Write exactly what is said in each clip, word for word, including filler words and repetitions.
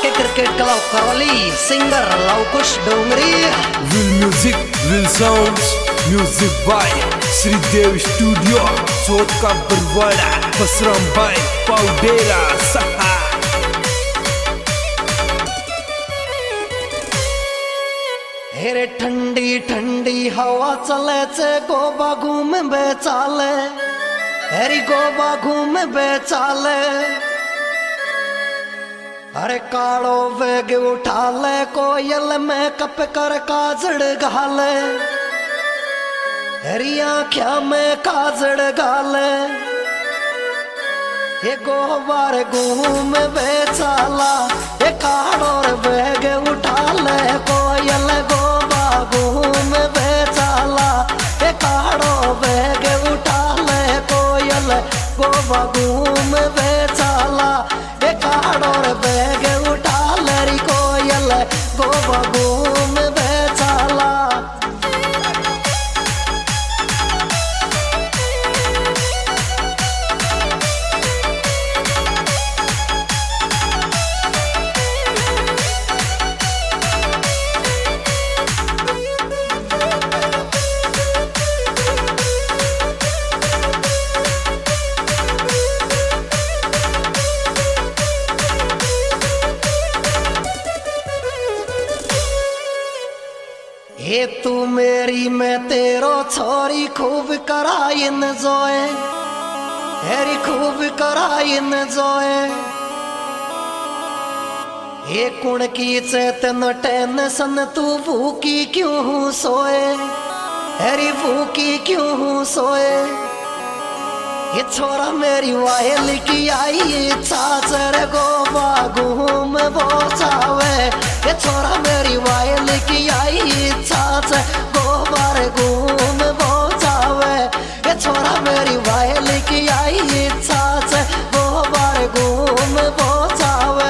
के cricket club Karauli singer Lavkush Dongri. Real music, real sounds, music by Shridev studio Chauth ka Barwara Basram भाई पाउडेरा सहा। हेरे ठंडी ठंडी हवा चले से गोबा घूम बेचाले, हेरी गोबा घूम बेचाले। अरे कालो वेग उठा ले कोयल में कप कर काजड़ गाले, हरी आँख्या में काजड़ गाले। ये गोबार घूम बेचाला, ये कालो वेग उठा ले कोयल गोबा घूम बेचाला। ये कालो वेग उठा ले कोयल गोबा घूम बेचाला। ये कालो वेग उठा ले कोयल गोबा घूम बेचाला। ये तू मेरी मैं तेरो छोरी खूब कराइन जोए, हेरी खूब कराइन जोए। ये कुण की चेतन टेंशन तू भूखी क्यों सोए, हेरी भूखी क्यों सोए। ये छोरा मेरी वायल की आई चाचर गोबा घूम बोचावे। ये छोरा मेरी वायल की आई चाच गोबार घूम बोचावे। ये छोरा मेरी वायल की आई चाच गोबार घूम बोचावे।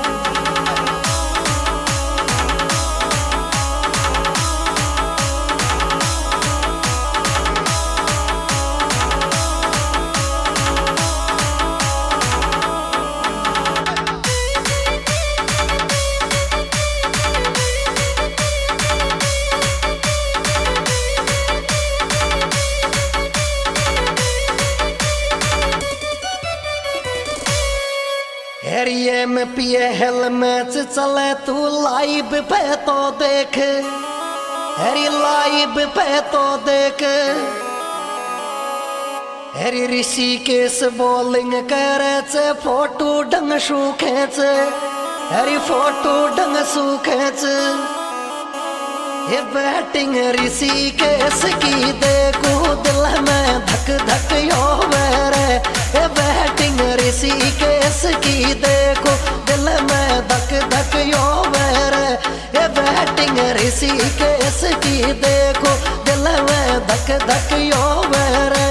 हेरिये में पिए हेलमेट चले तू लाइव पे तो देख, हेरी लाइव पे तो देख। हेरी ऋषिकेश बॉलिंग करे से फोटो ढंग सू खेच, हेरी फोटो ढंग सू खेच। ये बैटिंग ऋषिकेश की देखो दिल में धक धक यो मेरे। ये बैटिंग ऋषिकेश की देखो दिल में धक धक यो मेरे। ये बैटिंग ऋषिकेश की देखो दिल में धक धक यो मेरे।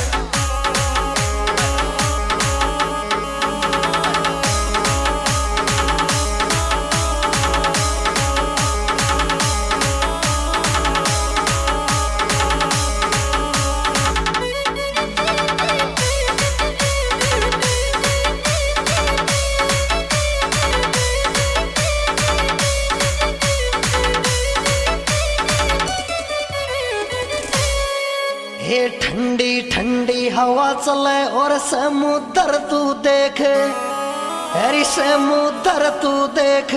ये ठंडी ठंडी हवा चले और समुद्र तू देख, अरे समुद्र तू देख।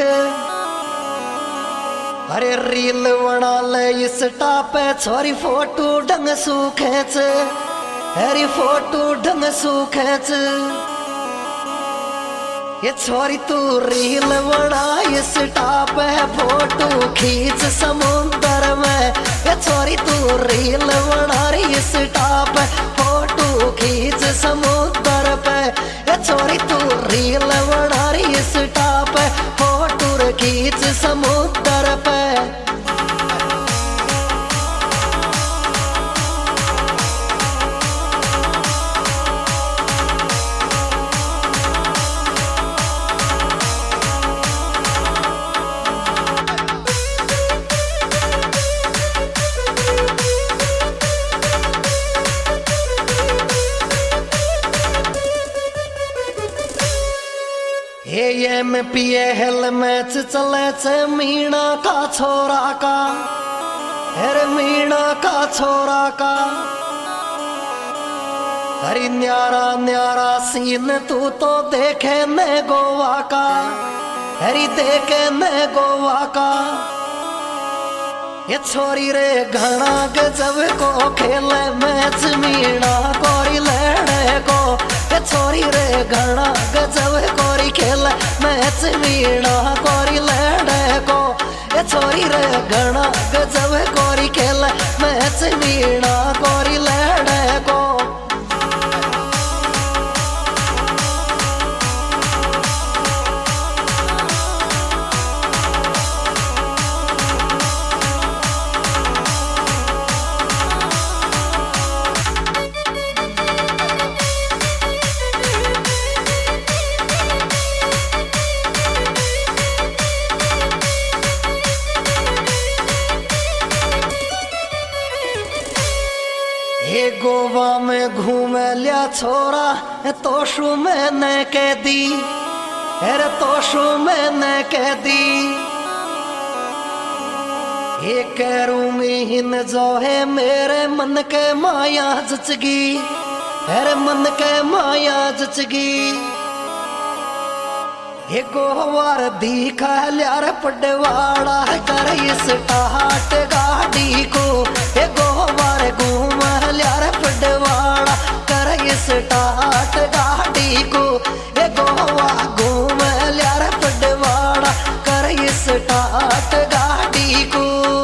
अरे रील बना ले इस टापे छोरी फोटो ढंग सू खेच, अरे फोटो ढंग सू खेच। ये छोरी तू रील बना इस टापे फोटो खींच समुद्र में। ये छोरी तू रील बना इस टापे फोटो खींच समुद्र पे। ये छोरी तू रील बना इस टापे फोटो खींच समुद्र पे। हे ये में पिए हेल मैच चले छे मीणा का छोरा का, अरे मीणा का छोरा का। हरी न्यारा न्यारा सीन तू तो देखे न गोवा का, हरी देखे न गोवा का। ये छोरी रे घना गजब को खेले मैच मीणा कोरी लड़े को। ये छोरी रे घना गजब कोरी खेले मैच मीणा कोरी लड़े को। ये छोरी रे घना गजब कोरी खेले मैच मीणा कोरी लड़े को। हे गोवा में घूम लिया छोरा तोशु में न कह दी, अरे तोशु में न कह दी। ये करूँगी हिन जो है मेरे मन के माया जचगी, अरे मन के माया जचगी। ये गोवार दिखा लिया रे पडवाड़ा कर इस टाट गाड़ी को। ये गोवार घूम लिया रे पडवाड़ा कर इस टाट गाड़ी को। ये गोवा घूम लिया रे पडवाड़ा कर इस टाट गाड़ी को।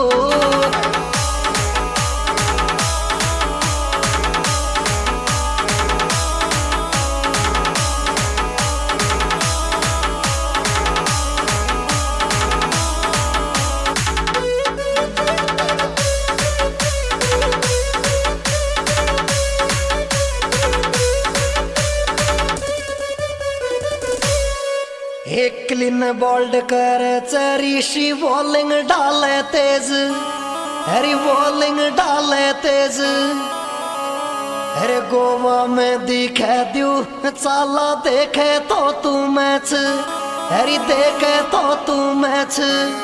एक क्लीन बोल्ड करे ऋषि बॉलिंग डाले तेज, हरी बॉलिंग डाले तेज। अरे गोवा में दिखे दू चाला देखे तो तू मैच, हरी देखे तो तू मैच।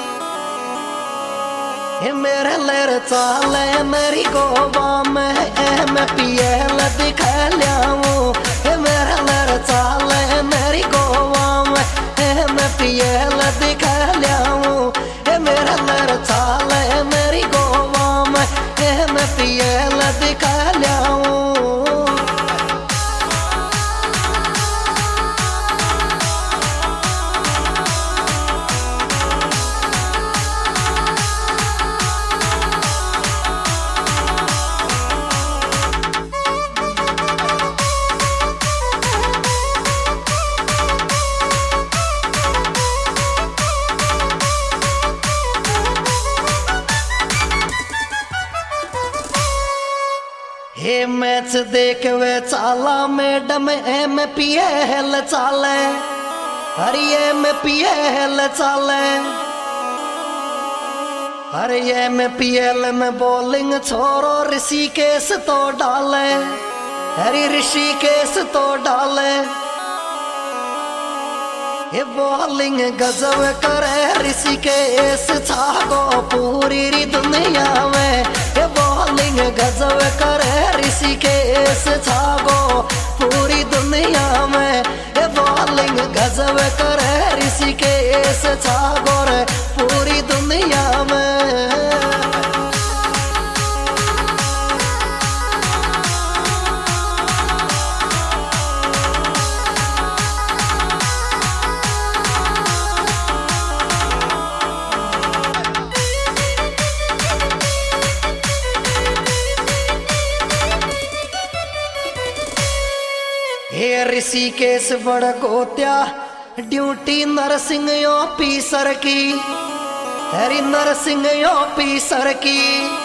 ये मेरे लेर चाले मेरी गोवा में एम पीएल दिखा लियाऊं। ये मेरे लेर चाले मेरी गोवा में एम पीएल दिखा लियाऊं। ये मेरे लेर चाले मेरी गोवा में एम पीएल दिखा लियाऊं। हे मैच देख वे चाला मैडम एम पीएल चाले, हरी एम पीएल चाले। हरी एम पीएल में बॉलिंग छोरो ऋषिकेश तो डाले, हरी ऋषिकेश तो डाले। ये बॉलिंग गजब करे ऋषिकेश छागो पूरी री दुनिया में। ये बॉलिंग गजब करे ऋषिकेश छागो पूरी दुनिया में। ये बॉलिंग गजब करे ऋषिकेश छागो रे पूरी दुनिया में। हे ऋषिकेश बड़ गोत्या ड्यूटी नरसिंह ऑफिसर की, हरी नरसिंह ऑफिसर की।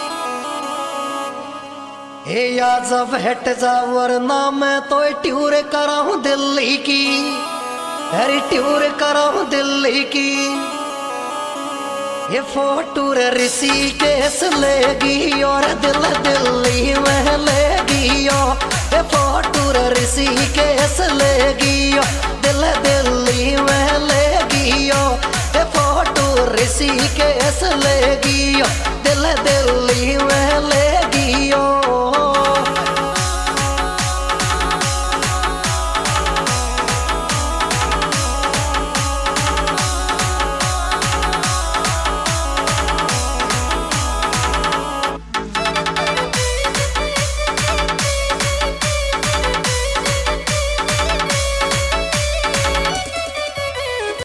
हे या जब हट जा वरना मैं तो ट्यूर कराऊं दिल्ली की, हरी ट्यूर कराऊं दिल्ली की। ये फोटो ऋषिकेश लेगी और दिल दिल्ली में लेगी। ये फोटो ऋषिकेश लेगी दिल दिल्ली दिल्ली में ले गियो, फोटो ऋषिकेश ले गियो, दिल दिल्ली